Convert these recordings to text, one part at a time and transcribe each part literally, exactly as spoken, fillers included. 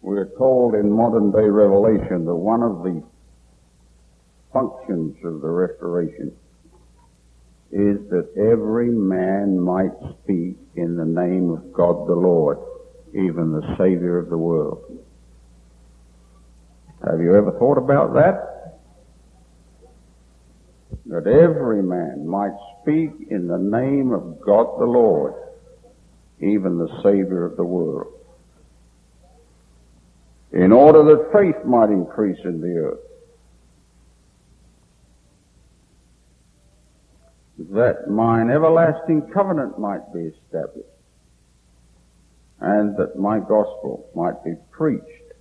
We're told in modern-day Revelation that one of the functions of the restoration is that every man might speak in the name of God the Lord, even the Savior of the world. Have you ever thought about that? That every man might speak in the name of God the Lord, even the Savior of the world, in order that faith might increase in the earth, that mine everlasting covenant might be established, and that my gospel might be preached,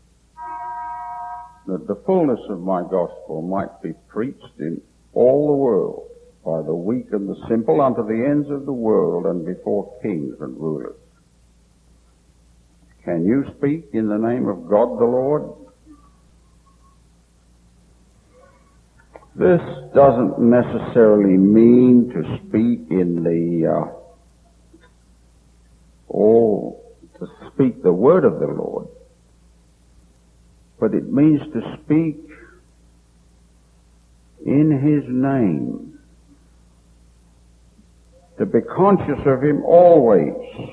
that the fullness of my gospel might be preached in all the world by the weak and the simple unto the ends of the world and before kings and rulers. Can you speak in the name of God the Lord? This doesn't necessarily mean to speak in the, uh, all, to speak the word of the Lord, but it means to speak in His name, to be conscious of Him always,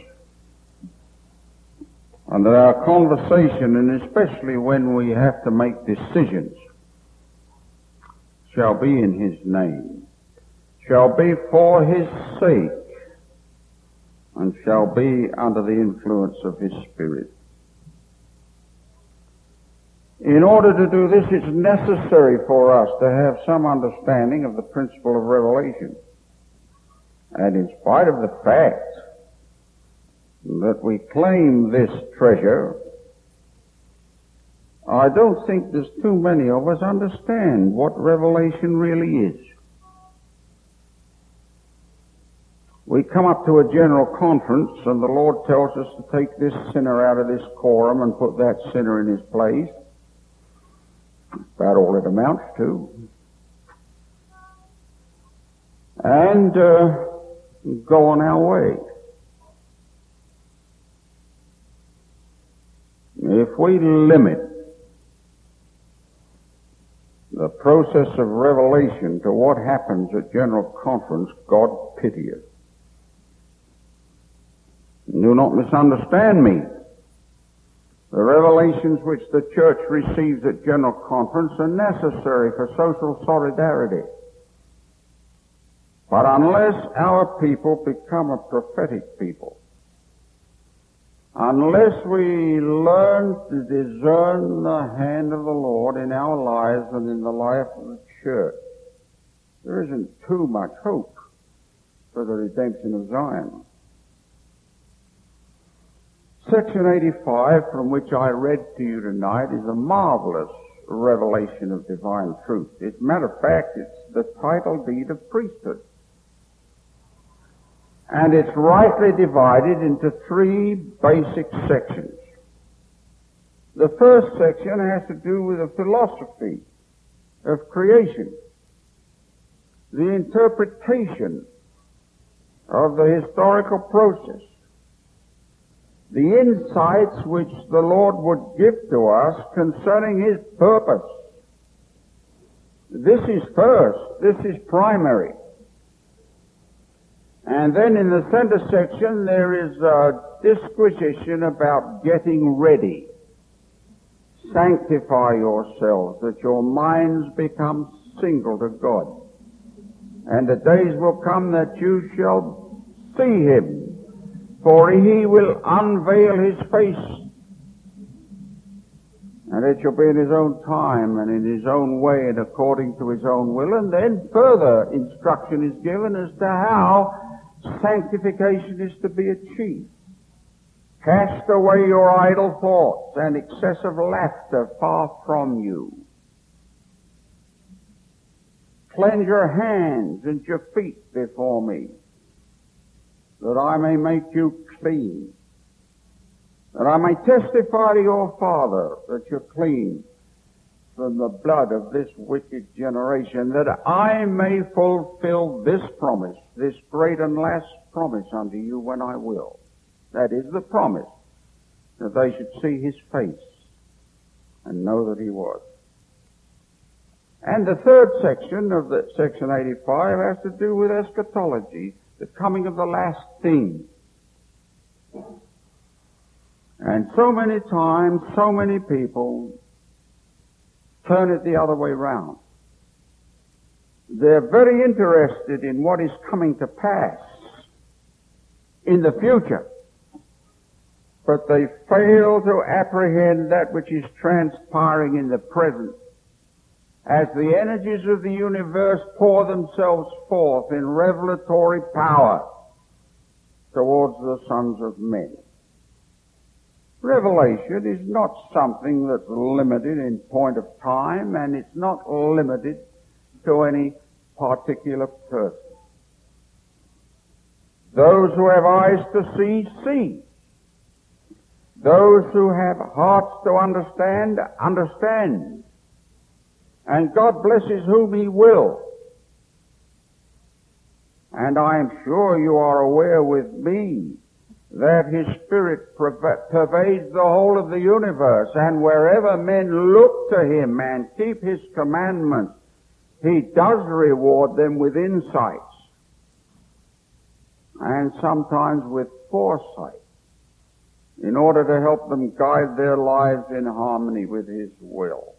and that our conversation, and especially when we have to make decisions, shall be in His name, shall be for His sake, and shall be under the influence of His Spirit. In order to do this, it's necessary for us to have some understanding of the principle of revelation. And in spite of the fact that we claim this treasure, I don't think there's too many of us understand what revelation really is. We come up to a general conference and the Lord tells us to take this sinner out of this quorum and put that sinner in his place. That's about all it amounts to. And uh, go on our way. If we limit the process of revelation to what happens at General Conference, God pity us. Do not misunderstand me. The revelations which the church receives at General Conference are necessary for social solidarity. But unless our people become a prophetic people, unless we learn to discern the hand of the Lord in our lives and in the life of the church, there isn't too much hope for the redemption of Zion. Section eighty-five, from which I read to you tonight, is a marvelous revelation of divine truth. As a matter of fact, it's the title deed of priesthood. And it's rightly divided into three basic sections. The first section has to do with the philosophy of creation, the interpretation of the historical process, the insights which the Lord would give to us concerning His purpose. This is first. This is primary. And then in the center section there is a disquisition about getting ready. Sanctify yourselves, that your minds become single to God. And the days will come that you shall see Him, for He will unveil His face. And it shall be in His own time and in His own way and according to His own will. And then further instruction is given as to how sanctification is to be achieved. Cast away your idle thoughts and excessive laughter far from you. Cleanse your hands and your feet before me, that I may make you clean, that I may testify to your Father that you're clean from the blood of this wicked generation, that I may fulfill this promise, this great and last promise unto you when I will. That is the promise, that they should see His face and know that he was. And the third section of the section eighty-five has to do with eschatology, the coming of the last thing. And so many times, so many people turn it the other way round. They're very interested in what is coming to pass in the future, but they fail to apprehend that which is transpiring in the present as the energies of the universe pour themselves forth in revelatory power towards the sons of men. Revelation is not something that's limited in point of time, and it's not limited to any particular person. Those who have eyes to see, see. Those who have hearts to understand, understand. And God blesses whom He will. And I am sure you are aware with me that His Spirit pervades the whole of the universe, and wherever men look to Him and keep His commandments, He does reward them with insights, and sometimes with foresight, in order to help them guide their lives in harmony with His will.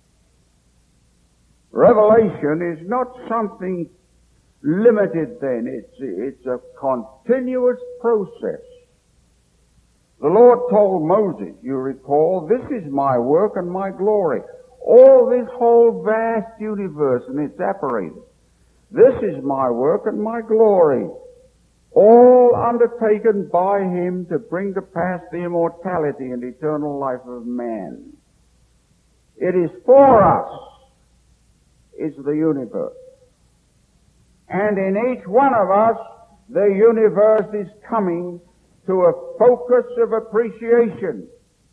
Revelation is not something limited then. It's, it's a continuous process. The Lord told Moses, you recall, this is my work and my glory. All this whole vast universe and its apparatus. This is my work and my glory. All undertaken by Him to bring to pass the immortality and eternal life of man. It is for us, is the universe. And in each one of us, the universe is coming to a focus of appreciation.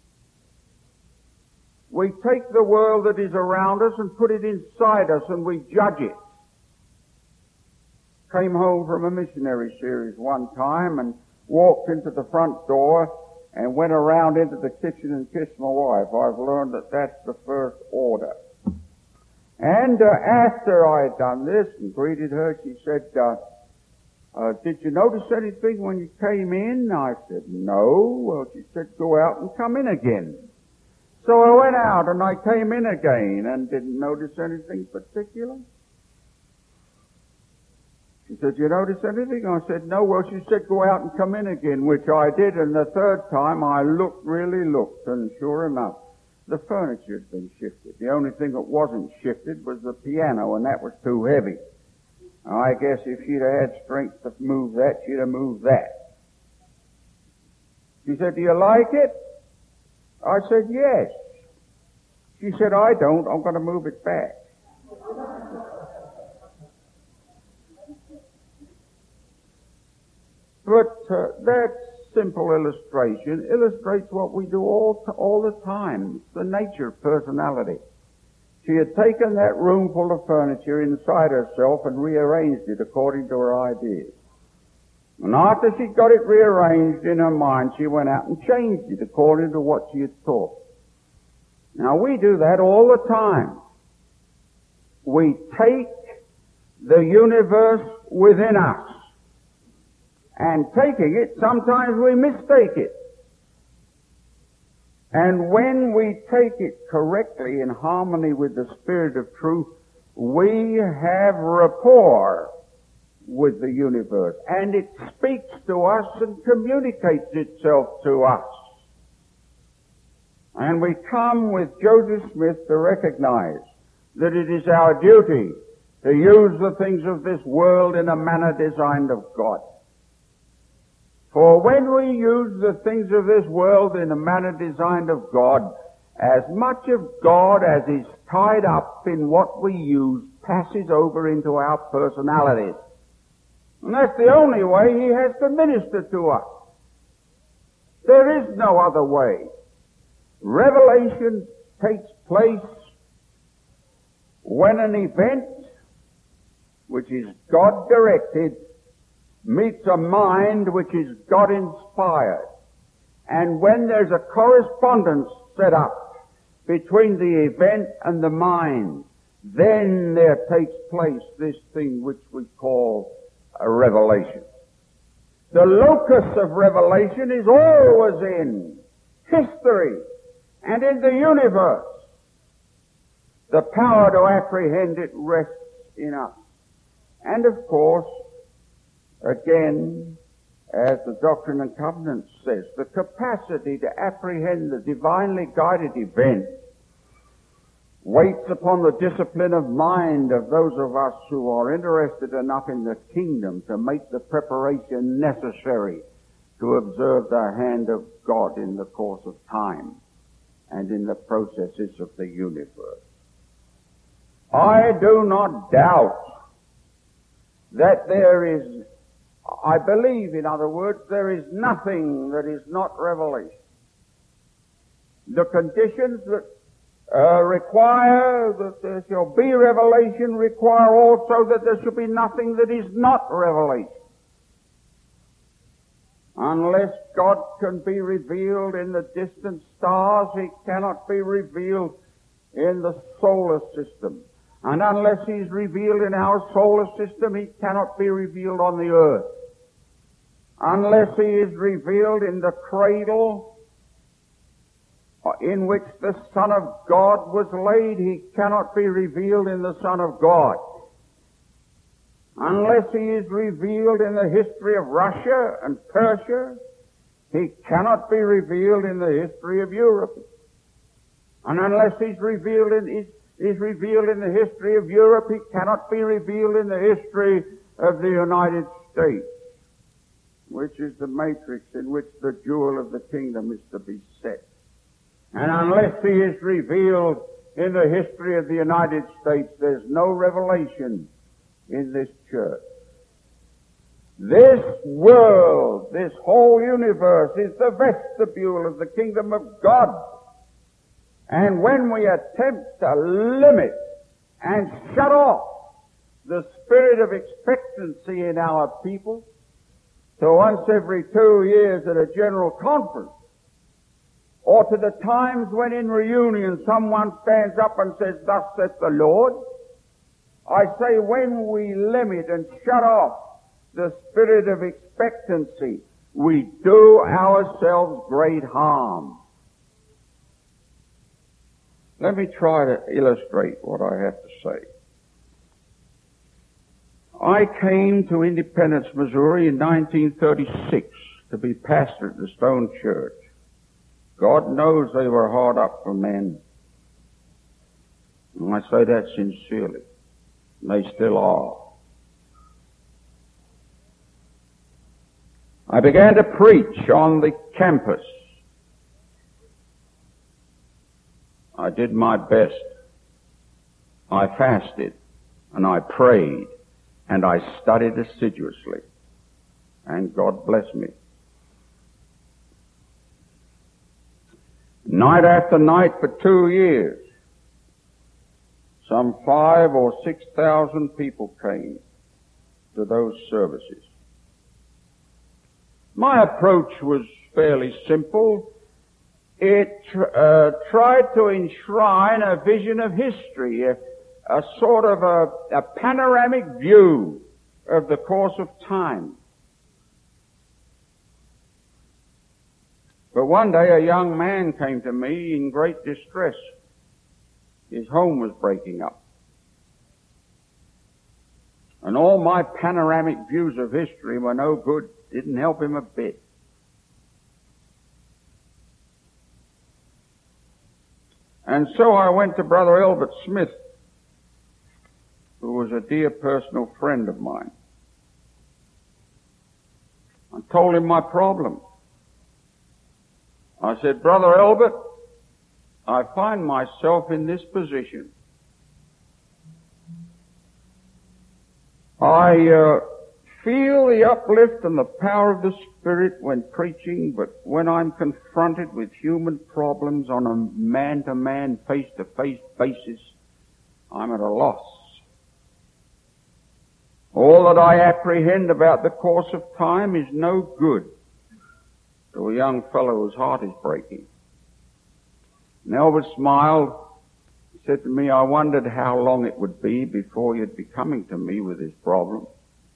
We take the world that is around us and put it inside us, and we judge it. Came home from a missionary series one time and walked into the front door and went around into the kitchen and kissed my wife. I've learned that that's the first order. And uh, after I had done this and greeted her, she said, uh, uh, did you notice anything when you came in? I said, no. Well, she said, go out and come in again. So I went out and I came in again and didn't notice anything particular. She said, you notice anything? I said, no. Well, she said, go out and come in again, which I did. And the third time I looked, really looked, and sure enough, the furniture had been shifted. The only thing that wasn't shifted was the piano, and that was too heavy. I guess if she'd have had strength to move that, she'd have moved that. She said, do you like it? I said, yes. She said, I don't. I'm going to move it back. But uh, that simple illustration illustrates what we do all, t- all the time. It's the nature of personality. She had taken that room full of furniture inside herself and rearranged it according to her ideas. And after she got it rearranged in her mind, she went out and changed it according to what she had thought. Now, we do that all the time. We take the universe within us, and taking it, sometimes we mistake it. And when we take it correctly in harmony with the Spirit of truth, we have rapport with the universe, and it speaks to us and communicates itself to us. And we come with Joseph Smith to recognize that it is our duty to use the things of this world in a manner designed of God. For when we use the things of this world in a manner designed of God, as much of God as is tied up in what we use passes over into our personalities. And that's the only way He has to minister to us. There is no other way. Revelation takes place when an event, which is God-directed, meets a mind which is God-inspired. And when there's a correspondence set up between the event and the mind, then there takes place this thing which we call a revelation. The locus of revelation is always in history and in the universe. The power to apprehend it rests in us. And of course, again, as the Doctrine and Covenants says, the capacity to apprehend the divinely guided event waits upon the discipline of mind of those of us who are interested enough in the kingdom to make the preparation necessary to observe the hand of God in the course of time and in the processes of the universe. I do not doubt that there is, I believe, in other words, there is nothing that is not revelation. The conditions that uh, require that there shall be revelation require also that there shall be nothing that is not revelation. Unless God can be revealed in the distant stars, He cannot be revealed in the solar system. And unless He's revealed in our solar system, He cannot be revealed on the earth. Unless He is revealed in the cradle in which the Son of God was laid, He cannot be revealed in the Son of God. Unless He is revealed in the history of Russia and Persia, He cannot be revealed in the history of Europe. And unless He's revealed in, is, is revealed in the history of Europe, He cannot be revealed in the history of the United States, which is the matrix in which the jewel of the kingdom is to be set. And unless He is revealed in the history of the United States, there's no revelation in this church. This world, this whole universe is the vestibule of the kingdom of God. And when we attempt to limit and shut off the spirit of expectancy in our people to once every two years at a general conference, or to the times when in reunion someone stands up and says, "Thus saith the Lord," I say when we limit and shut off the spirit of expectancy, we do ourselves great harm. Let me try to illustrate what I have to say. I came to Independence, Missouri in nineteen thirty-six to be pastor at the Stone Church. God knows they were hard up for men. And I say that sincerely. They still are. I began to preach on the campus. I did my best. I fasted and I prayed and I studied assiduously. And God bless me. Night after night for two years, some five or six thousand people came to those services. My approach was fairly simple. It uh, tried to enshrine a vision of history, a, a sort of a, a panoramic view of the course of time. But one day a young man came to me in great distress. His home was breaking up. And all my panoramic views of history were no good, didn't help him a bit. And so I went to Brother Elbert Smith, who was a dear personal friend of mine. I told him my problem. I said, "Brother Elbert, I find myself in this position. I uh, feel the uplift and the power of the Spirit when preaching, but when I'm confronted with human problems on a man-to-man, face-to-face basis, I'm at a loss. All that I apprehend about the course of time is no good to a young fellow whose heart is breaking. And Albert smiled. He said to me, I wondered how long it would be before you'd be coming to me with this problem.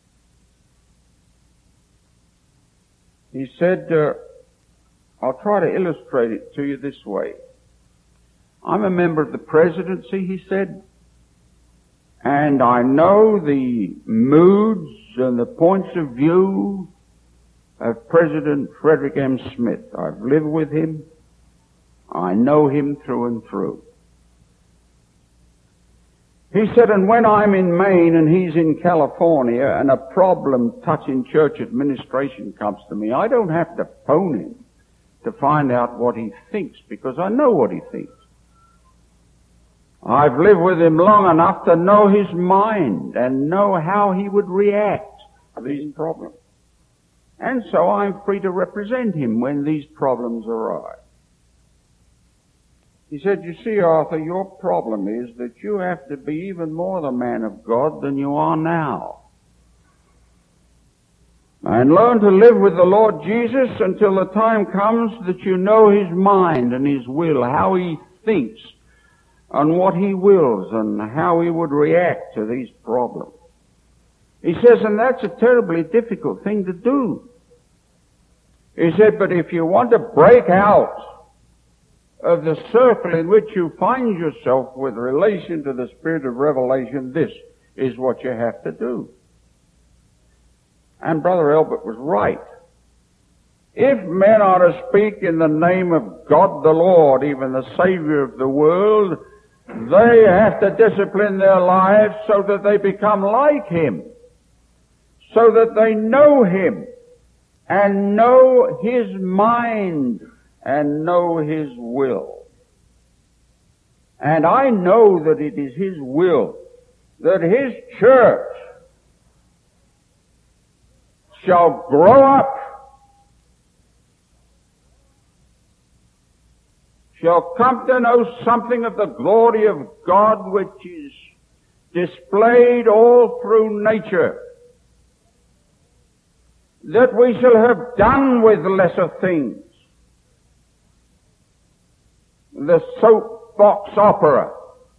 He said, uh, I'll try to illustrate it to you this way. I'm a member of the presidency, he said, and I know the moods and the points of view of President Frederick M. Smith. I've lived with him. I know him through and through. He said, and when I'm in Maine and he's in California and a problem touching church administration comes to me, I don't have to phone him to find out what he thinks, because I know what he thinks. I've lived with him long enough to know his mind and know how he would react to these problems. And so I'm free to represent him when these problems arise. He said, you see, Arthur, your problem is that you have to be even more the man of God than you are now. And learn to live with the Lord Jesus until the time comes that you know his mind and his will, how he thinks and what he wills and how he would react to these problems. He says, and that's a terribly difficult thing to do. He said, but if you want to break out of the circle in which you find yourself with relation to the Spirit of revelation, this is what you have to do. And Brother Elbert was right. If men are to speak in the name of God the Lord, even the Savior of the world, they have to discipline their lives so that they become like him, so that they know him and know his mind and know his will. And I know that it is his will that his church shall grow up, shall come to know something of the glory of God which is displayed all through nature, that we shall have done with lesser things, the soapbox opera,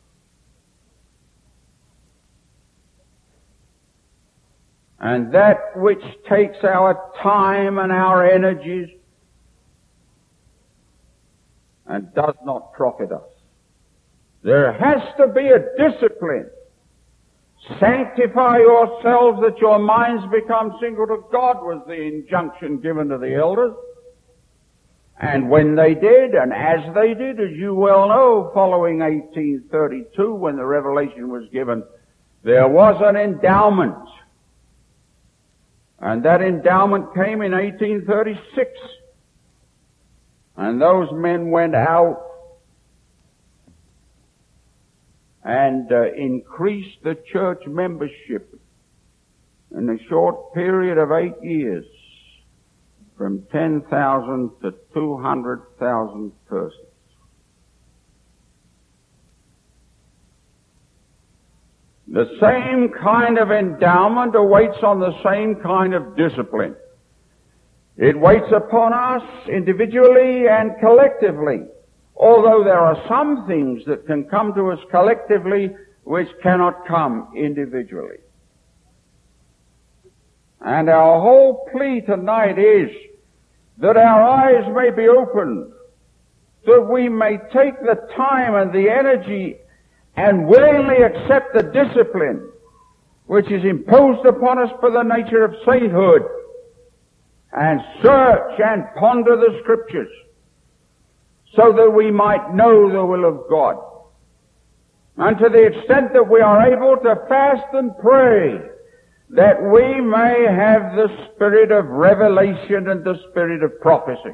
and that which takes our time and our energies and does not profit us. There has to be a discipline. Sanctify yourselves that your minds become single to God was the injunction given to the elders. And when they did, and as they did, as you well know, following eighteen thirty-two, when the revelation was given, there was an endowment. And that endowment came in eighteen thirty-six. And those men went out and uh, increased the church membership in a short period of eight years from ten thousand to two hundred thousand persons. The same kind of endowment awaits on the same kind of discipline. It waits upon us individually and collectively, although there are some things that can come to us collectively which cannot come individually. And our whole plea tonight is that our eyes may be opened, that we may take the time and the energy and willingly accept the discipline which is imposed upon us for the nature of sainthood, and search and ponder the Scriptures so that we might know the will of God. And to the extent that we are able to fast and pray, that we may have the spirit of revelation and the spirit of prophecy,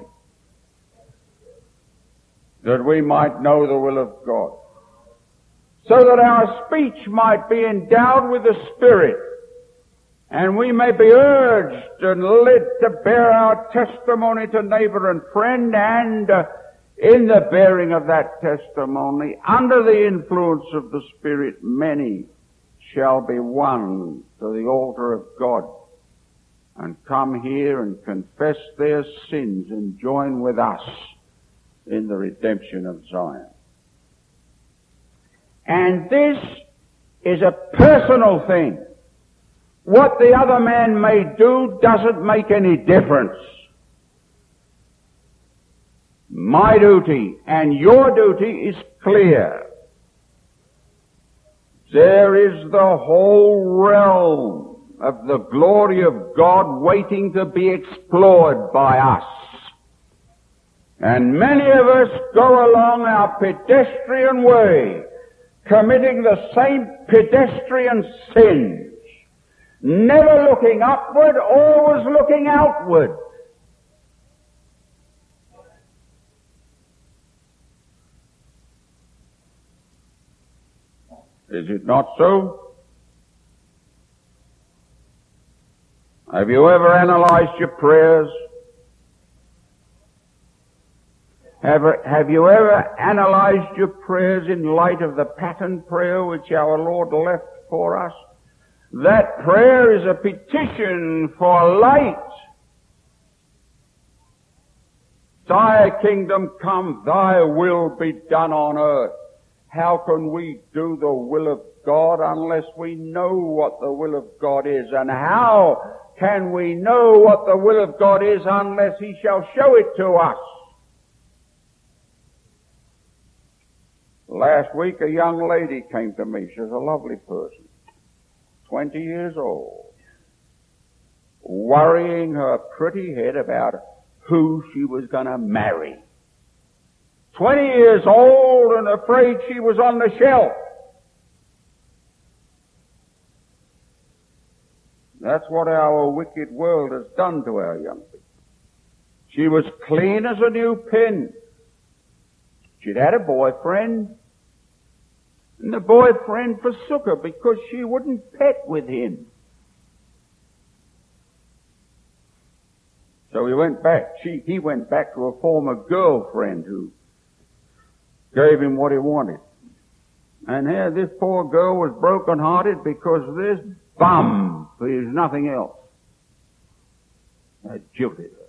that we might know the will of God, so that our speech might be endowed with the Spirit, and we may be urged and led to bear our testimony to neighbor and friend, and uh, in the bearing of that testimony, under the influence of the Spirit, many shall be won to the altar of God and come here and confess their sins and join with us in the redemption of Zion. And this is a personal thing. What the other man may do doesn't make any difference. My duty and your duty is clear. There is the whole realm of the glory of God waiting to be explored by us. And many of us go along our pedestrian way, committing the same pedestrian sins, never looking upward, always looking outward. Is it not so? Have you ever analyzed your prayers? Have, have you ever analyzed your prayers in light of the pattern prayer which our Lord left for us? That prayer is a petition for light. Thy kingdom come, thy will be done on earth. How can we do the will of God unless we know what the will of God is? And how can we know what the will of God is unless He shall show it to us? Last week a young lady came to me. She's a lovely person, twenty years old, worrying her pretty head about who she was going to marry. Twenty years old and afraid she was on the shelf. That's what our wicked world has done to our young people. She was clean as a new pin. She'd had a boyfriend, and the boyfriend forsook her because she wouldn't pet with him. So he went back. She, he went back to a former girlfriend who gave him what he wanted. And here this poor girl was broken-hearted because this bum, who is nothing else, had jilted her.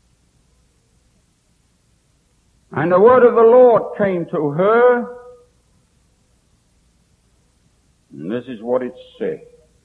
And the word of the Lord came to her, and this is what it said.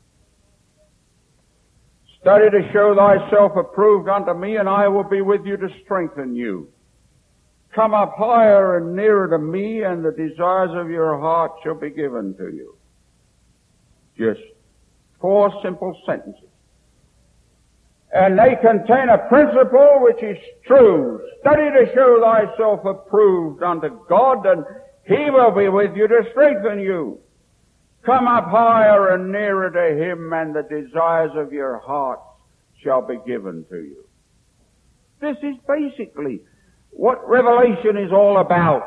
Study to show thyself approved unto me, and I will be with you to strengthen you. Come up higher and nearer to me, and the desires of your heart shall be given to you. Just four simple sentences. And they contain a principle which is true. Study to show thyself approved unto God, and He will be with you to strengthen you. Come up higher and nearer to Him, and the desires of your heart shall be given to you. This is basically what Revelation is all about.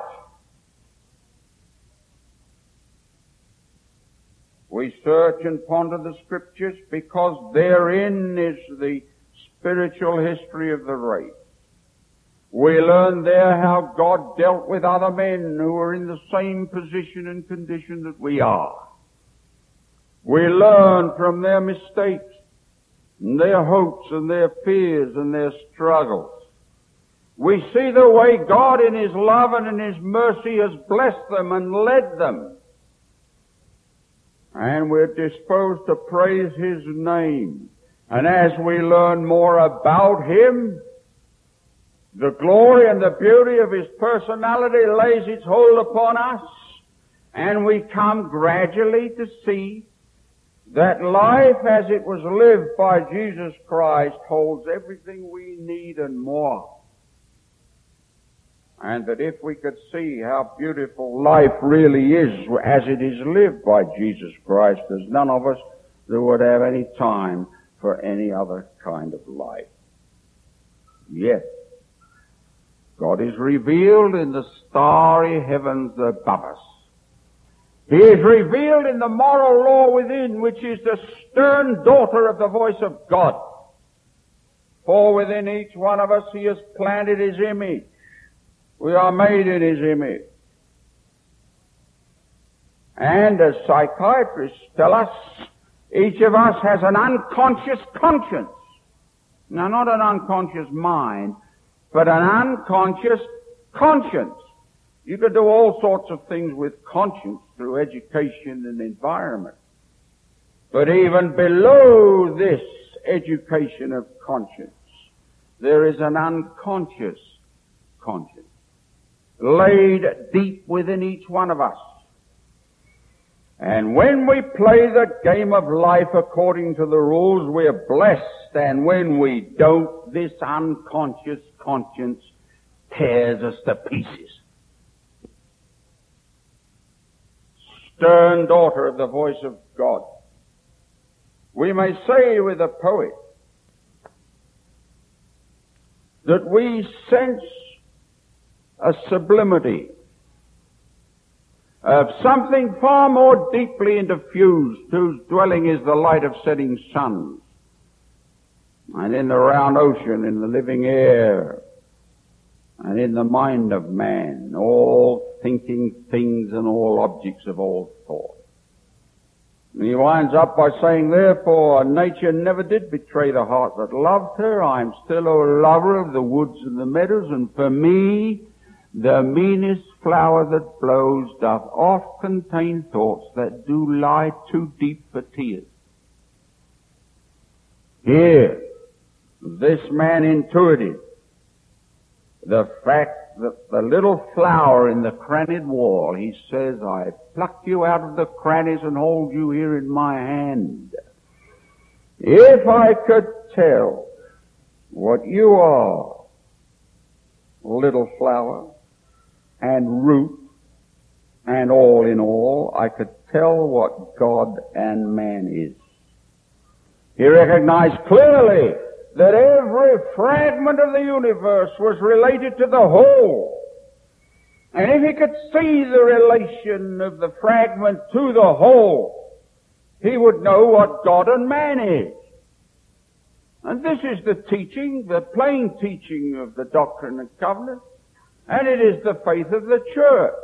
We search and ponder the Scriptures because therein is the spiritual history of the race. We learn there how God dealt with other men who are in the same position and condition that we are. We learn from their mistakes, and their hopes and their fears and their struggles. We see the way God in His love and in His mercy has blessed them and led them. And we're disposed to praise His name. And as we learn more about Him, the glory and the beauty of His personality lays its hold upon us, and we come gradually to see that life as it was lived by Jesus Christ holds everything we need and more. And that if we could see how beautiful life really is as it is lived by Jesus Christ, there's none of us that would have any time for any other kind of life. Yet, God is revealed in the starry heavens above us. He is revealed in the moral law within, which is the stern daughter of the voice of God. For within each one of us He has planted His image. We are made in His image. And as psychiatrists tell us, each of us has an unconscious conscience. Now, not an unconscious mind, but an unconscious conscience. You can do all sorts of things with conscience through education and environment. But even below this education of conscience, there is an unconscious conscience laid deep within each one of us. And when we play the game of life according to the rules, we're blessed. And when we don't, this unconscious conscience tears us to pieces. Stern daughter of the voice of God. We may say with a poet that we sense a sublimity of something far more deeply diffused, whose dwelling is the light of setting suns, and in the round ocean, in the living air, and in the mind of man, all thinking things and all objects of all thought. And he winds up by saying, therefore, nature never did betray the heart that loved her. I am still a lover of the woods and the meadows, and for me, the meanest flower that blows doth oft contain thoughts that do lie too deep for tears. Here, this man intuited the fact that the little flower in the crannied wall, he says, I pluck you out of the crannies and hold you here in my hand. If I could tell what you are, little flower, and root, and all in all, I could tell what God and man is. He recognized clearly that every fragment of the universe was related to the whole. And if he could see the relation of the fragment to the whole, he would know what God and man is. And this is the teaching, the plain teaching of the Doctrine and Covenants. And it is the faith of the church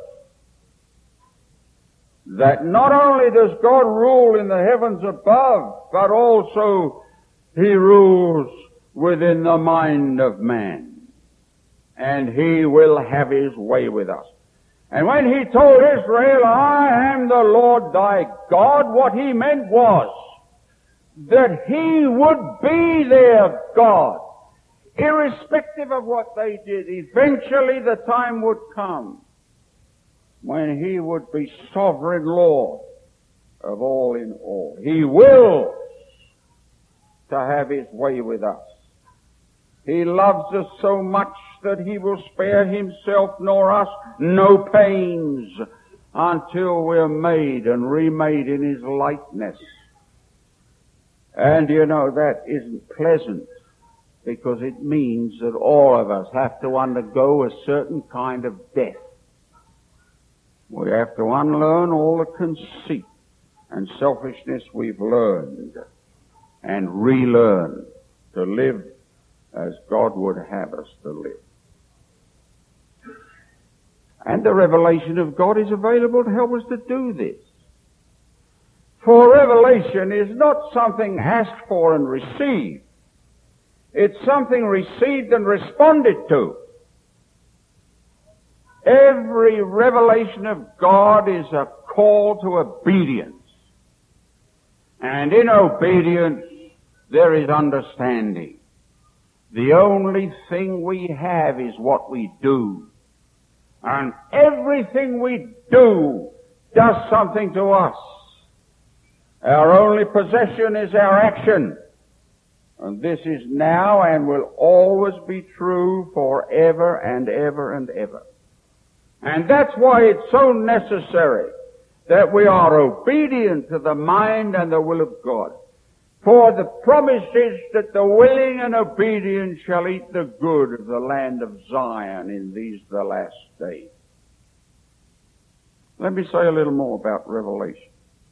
that not only does God rule in the heavens above, but also He rules within the mind of man. And He will have His way with us. And when He told Israel, I am the Lord thy God, what He meant was that He would be their God. Irrespective of what they did, eventually the time would come when He would be sovereign Lord of all in all. He wills to have His way with us. He loves us so much that He will spare Himself nor us no pains until we're made and remade in His likeness. And you know, that isn't pleasant, because it means that all of us have to undergo a certain kind of death. We have to unlearn all the conceit and selfishness we've learned and relearn to live as God would have us to live. And the revelation of God is available to help us to do this. For revelation is not something asked for and received. It's something received and responded to. Every revelation of God is a call to obedience. And in obedience, there is understanding. The only thing we have is what we do. And everything we do does something to us. Our only possession is our action. And this is now and will always be true forever and ever and ever. And that's why it's so necessary that we are obedient to the mind and the will of God. For the promise is that the willing and obedient shall eat the good of the land of Zion in these the last days. Let me say a little more about revelation.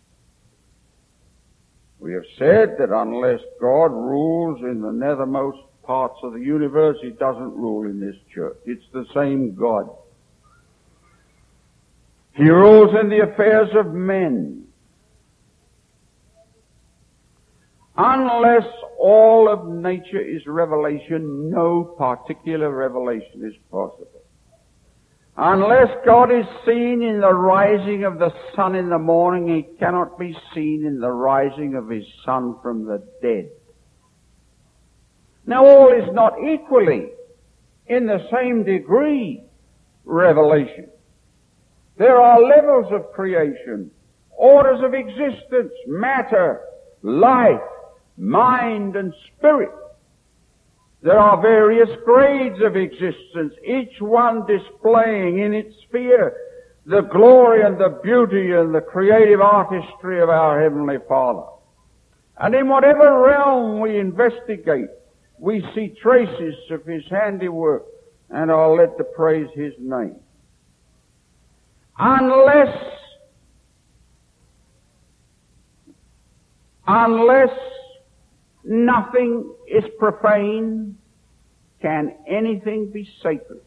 We have said that unless God rules in the nethermost parts of the universe, He doesn't rule in this church. It's the same God. He rules in the affairs of men. Unless all of nature is revelation, no particular revelation is possible. Unless God is seen in the rising of the sun in the morning, He cannot be seen in the rising of His Son from the dead. Now all is not equally, in the same degree, revelation. There are levels of creation, orders of existence, matter, life, mind, and spirit. There are various grades of existence, each one displaying in its sphere the glory and the beauty and the creative artistry of our Heavenly Father. And in whatever realm we investigate, we see traces of His handiwork, and are led to praise His name. Unless, unless nothing is profane, can anything be sacred?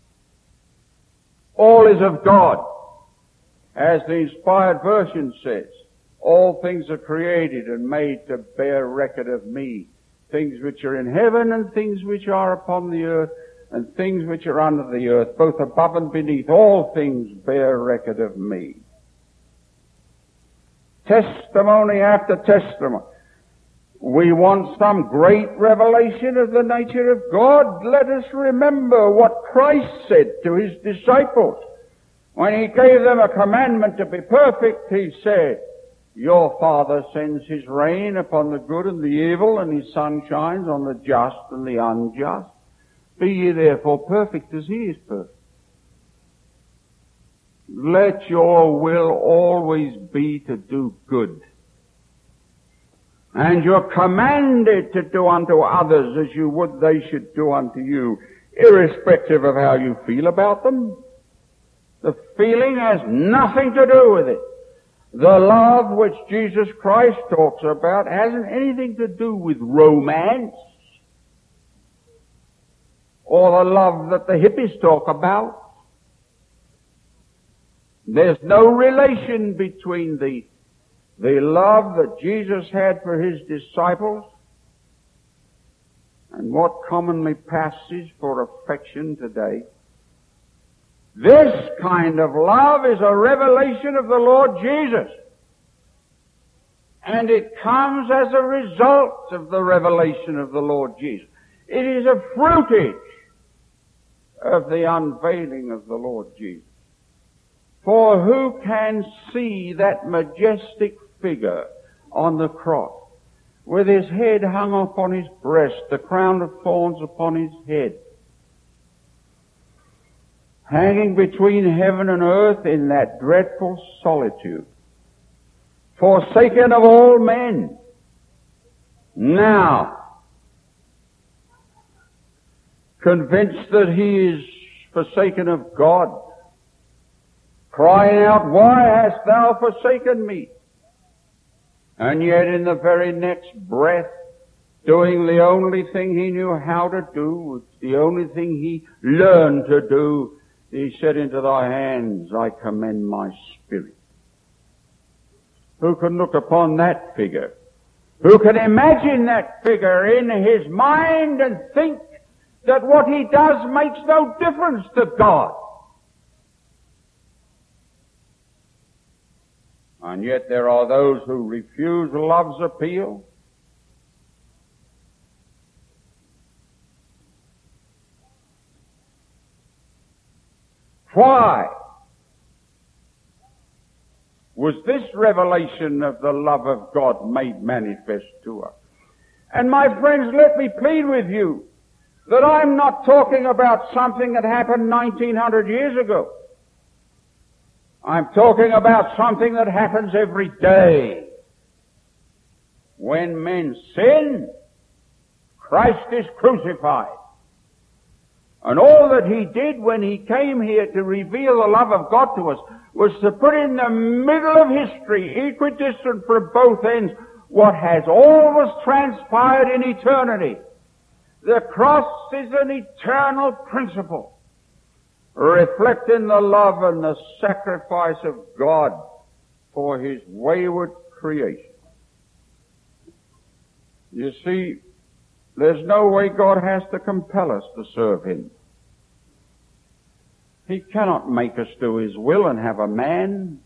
All is of God. As the inspired version says, all things are created and made to bear record of me. Things which are in heaven and things which are upon the earth and things which are under the earth, both above and beneath, all things bear record of me. Testimony after testimony. We want some great revelation of the nature of God. Let us remember what Christ said to His disciples. When He gave them a commandment to be perfect, He said, your Father sends His rain upon the good and the evil, and His sun shines on the just and the unjust. Be ye therefore perfect as He is perfect. Let your will always be to do good. And you're commanded to do unto others as you would they should do unto you, irrespective of how you feel about them. The feeling has nothing to do with it. The love which Jesus Christ talks about hasn't anything to do with romance or the love that the hippies talk about. There's no relation between the The love that Jesus had for His disciples and what commonly passes for affection today. This kind of love is a revelation of the Lord Jesus. And it comes as a result of the revelation of the Lord Jesus. It is a fruitage of the unveiling of the Lord Jesus. For who can see that majestic figure on the cross, with His head hung upon His breast, the crown of thorns upon His head, hanging between heaven and earth in that dreadful solitude, forsaken of all men, now convinced that He is forsaken of God, crying out, why hast thou forsaken me? And yet in the very next breath, doing the only thing He knew how to do, the only thing He learned to do, He said, into Thy hands I commend my spirit. Who can look upon that figure? Who can imagine that figure in his mind and think that what he does makes no difference to God? And yet there are those who refuse love's appeal. Why was this revelation of the love of God made manifest to us? And my friends, let me plead with you that I'm not talking about something that happened nineteen hundred years ago. I'm talking about something that happens every day. When men sin, Christ is crucified. And all that He did when He came here to reveal the love of God to us was to put in the middle of history, equidistant from both ends, what has always transpired in eternity. The cross is an eternal principle, reflecting the love and the sacrifice of God for His wayward creation. You see, there's no way God has to compel us to serve Him. He cannot make us do His will and have a man.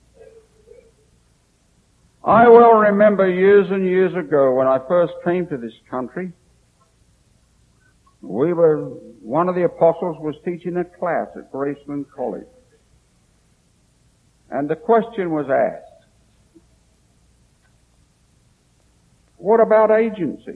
I well remember years and years ago when I first came to this country, we were, one of the apostles was teaching a class at Graceland College. And the question was asked, what about agency?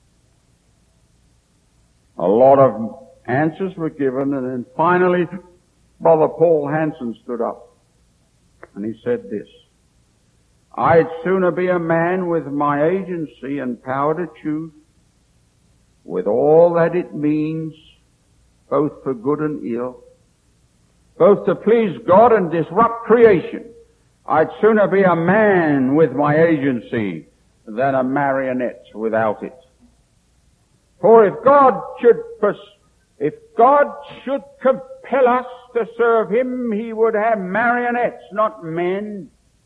A lot of answers were given, and then finally Brother Paul Hansen stood up and he said this: I'd sooner be a man with my agency and power to choose, with all that it means, both for good and ill, both to please God and disrupt creation. I'd sooner be a man with my agency than a marionette without it. For if God should pers- if God should compel us to serve Him, He would have marionettes, not men.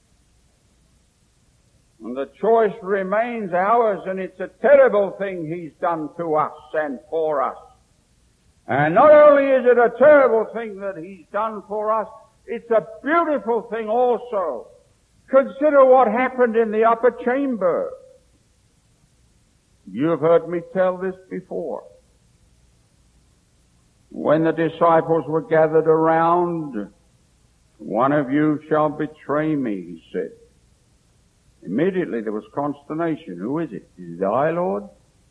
And the choice remains ours, and it's a terrible thing He's done to us and for us. And not only is it a terrible thing that He's done for us, it's a beautiful thing also. Consider what happened in the upper chamber. You have heard me tell this before. When the disciples were gathered around, one of you shall betray me, He said. Immediately there was consternation. Who is it? Is it I, Lord?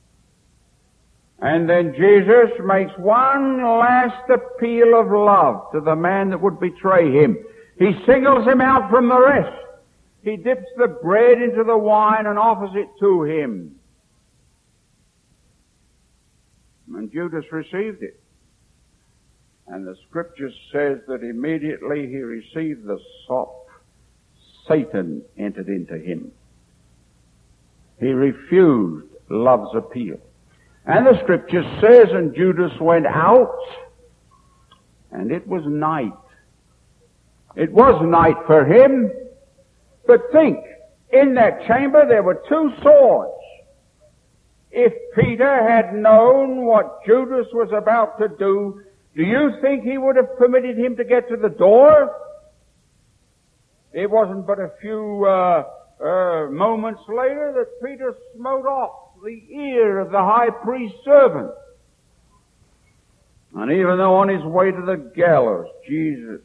And then Jesus makes one last appeal of love to the man that would betray Him. He singles him out from the rest. He dips the bread into the wine and offers it to him. And Judas received it. And the Scripture says that immediately he received the sop, Satan entered into him. He refused love's appeal. And the Scripture says, and Judas went out, and it was night. It was night for him, but think, in that chamber there were two swords. If Peter had known what Judas was about to do, do you think he would have permitted him to get to the door? It wasn't but a few uh, uh, moments later that Peter smote off the ear of the high priest's servant. And even though on his way to the gallows, Jesus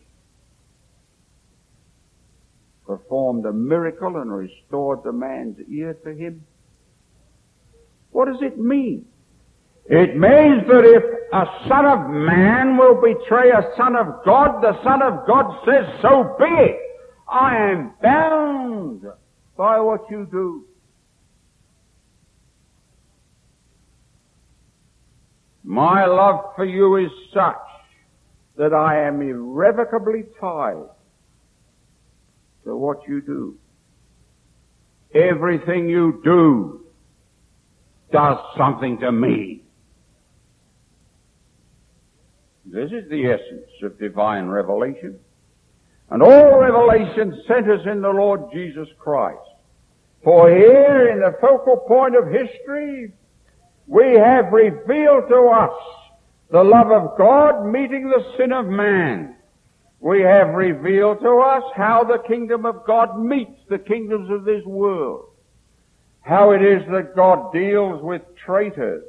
performed a miracle and restored the man's ear to him, what does it mean? It means that if a son of man will betray a son of God, the Son of God says, so be it. I am bound by what you do. My love for you is such that I am irrevocably tied to what you do. Everything you do does something to me. This is the essence of divine revelation. And all revelation centers in the Lord Jesus Christ. For here, in the focal point of history, we have revealed to us the love of God meeting the sin of man. We have revealed to us how the kingdom of God meets the kingdoms of this world. How it is that God deals with traitors.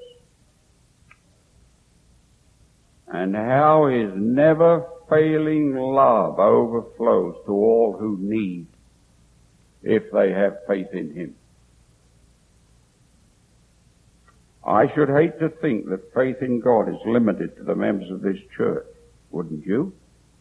And how His never-failing love overflows to all who need, if they have faith in Him. I should hate to think that faith in God is limited to the members of this church, wouldn't you?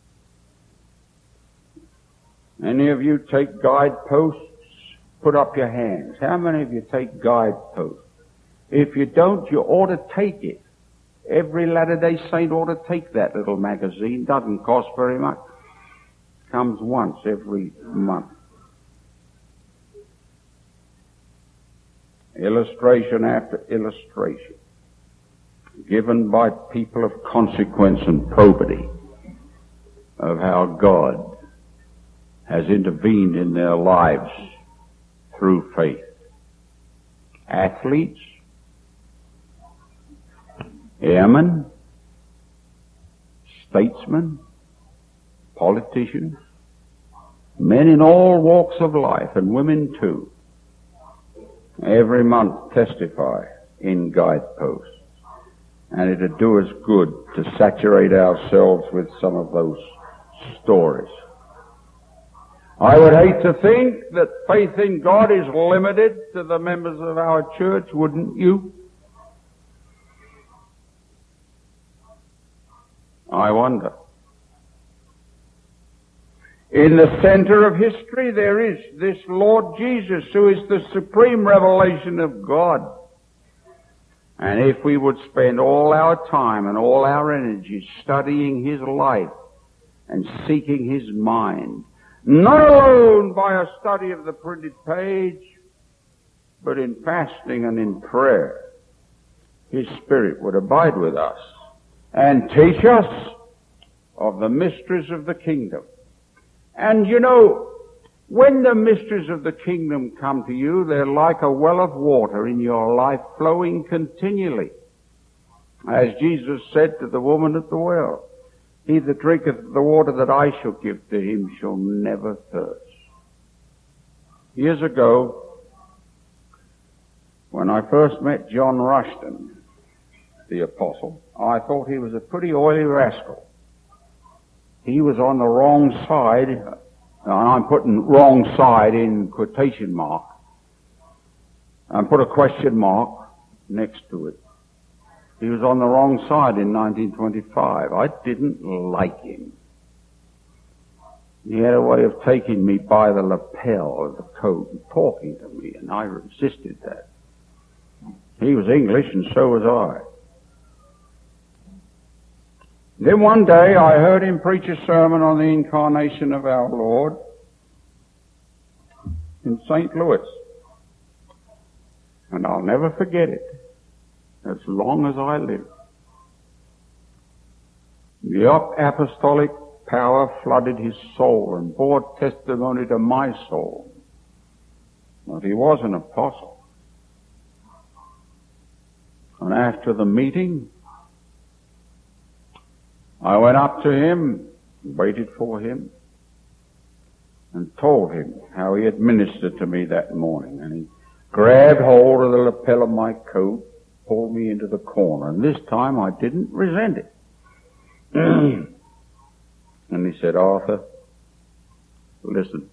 Any of you take guideposts? Put up your hands. How many of you take guideposts? If you don't, you ought to take it. Every Latter-day Saint ought to take that little magazine. Doesn't cost very much. Comes once every month. Illustration after illustration, given by people of consequence and probity, of how God has intervened in their lives through faith. Athletes, airmen, statesmen, politicians, men in all walks of life, and women too, every month testify in Guideposts. And it'd do us good to saturate ourselves with some of those stories. I would hate to think that faith in God is limited to the members of our church, wouldn't you? I wonder. In the center of history there is this Lord Jesus, who is the supreme revelation of God. And if we would spend all our time and all our energies studying His life and seeking His mind, not alone by a study of the printed page, but in fasting and in prayer, His Spirit would abide with us and teach us of the mysteries of the kingdom. And you know, when the mysteries of the kingdom come to you, they're like a well of water in your life flowing continually. As Jesus said to the woman at the well, "He that drinketh the water that I shall give to him shall never thirst." Years ago, when I first met John Rushton, the apostle, I thought he was a pretty oily rascal. He was on the wrong side, and I'm putting wrong side in quotation mark, and put a question mark next to it. He was on the wrong side in nineteen twenty-five. I didn't like him. He had a way of taking me by the lapel of the coat and talking to me, and I resisted that. He was English, and so was I. Then one day I heard him preach a sermon on the incarnation of our Lord in Saint Louis. And I'll never forget it as long as I live. The apostolic power flooded his soul and bore testimony to my soul that he was an apostle. And after the meeting, I went up to him, waited for him, and told him how he had ministered to me that morning. And he grabbed hold of the lapel of my coat, pulled me into the corner, and this time I didn't resent it. And he said, "Arthur, listen.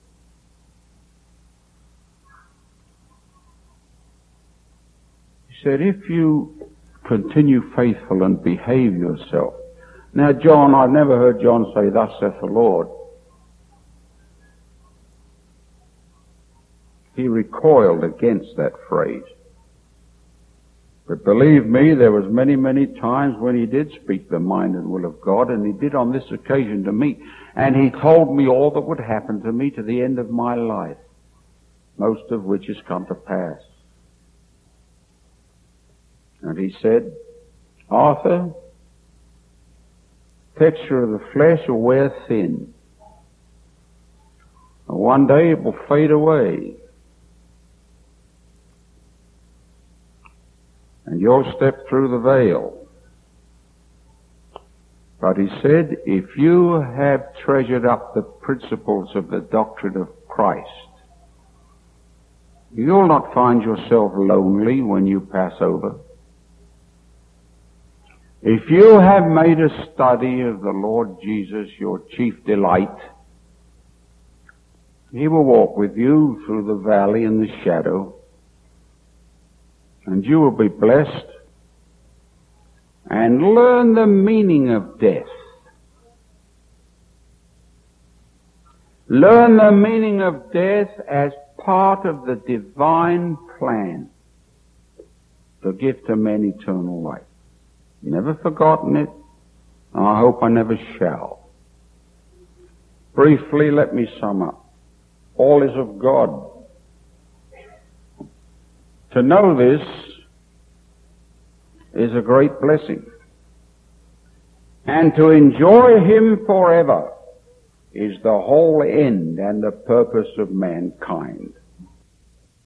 He said, if you continue faithful and behave yourself." Now, John, I've never heard John say, "Thus saith the Lord." He recoiled against that phrase. But believe me, there was many, many times when he did speak the mind and will of God, and he did on this occasion to me. And he told me all that would happen to me to the end of my life, most of which has come to pass. And he said, "Arthur, texture of the flesh will wear thin. And one day it will fade away. And you'll step through the veil. But," he said, "if you have treasured up the principles of the doctrine of Christ, you'll not find yourself lonely when you pass over. If you have made a study of the Lord Jesus your chief delight, He will walk with you through the valley and the shadow, and you will be blessed and learn the meaning of death. Learn the meaning of death as part of the divine plan to give to men eternal life. Never forgotten it, and I hope I never shall. Briefly, let me sum up. All is of God. To know this is a great blessing. And to enjoy Him forever is the whole end and the purpose of mankind.